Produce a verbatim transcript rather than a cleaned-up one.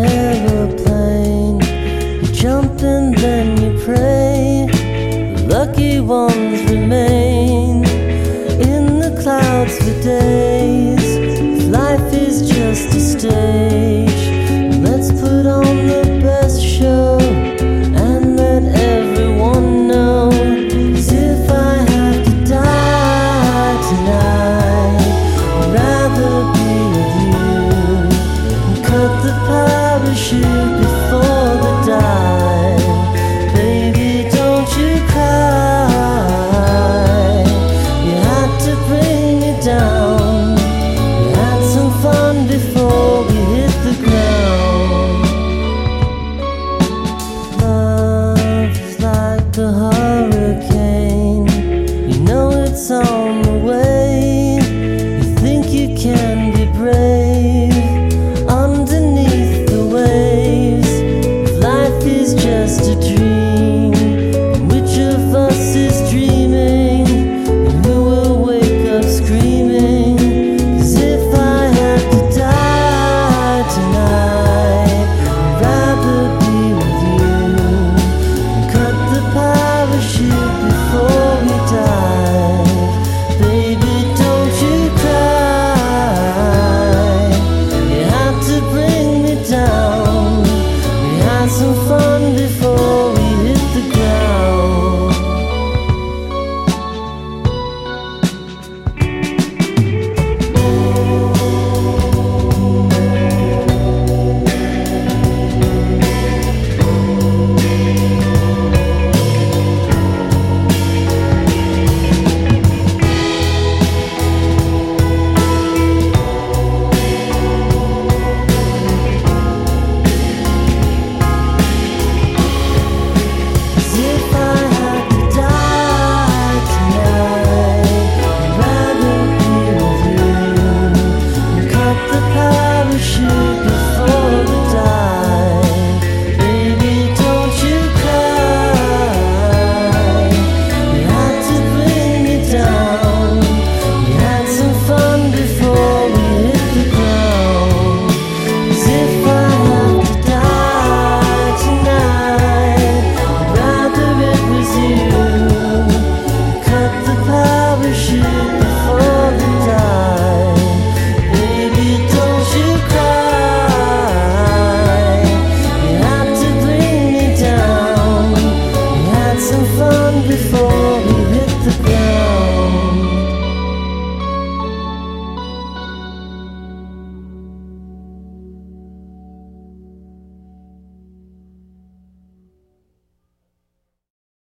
aeroplane. You jump and then you pray. The lucky ones remain in the clouds for days. Life is just a stage. Let's put on the best show and let everyone know. 'Cause if I have to die tonight, I'd rather be with you. Cut the parachute before the die.